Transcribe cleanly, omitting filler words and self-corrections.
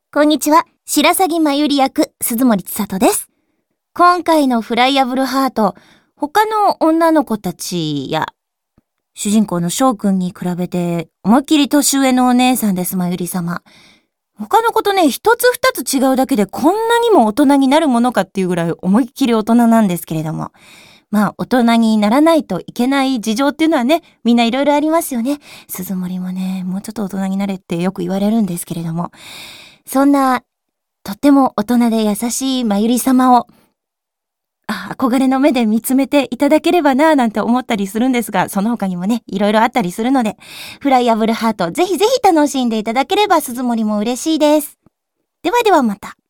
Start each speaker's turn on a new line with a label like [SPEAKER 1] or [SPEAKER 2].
[SPEAKER 1] こんにちは、白鷺まゆり役、鈴森千里です。今回のフライアブルハート、他の女の子たちや、主人公の翔くんに比べて、思いっきり年上のお姉さんです、まゆり様。他の子とね、一つ二つ違うだけでこんなにも大人になるものかっていうぐらい思いっきり大人なんですけれども。まあ、大人にならないといけない事情っていうのはね、みんないろいろありますよね。鈴森もね、もうちょっと大人になれってよく言われるんですけれども。そんな、とっても大人で優しいまゆり様を、憧れの目で見つめていただければなぁなんて思ったりするんですが、その他にもね、いろいろあったりするので、フライアブルハート、ぜひぜひ楽しんでいただければ鈴森も嬉しいです。ではではまた。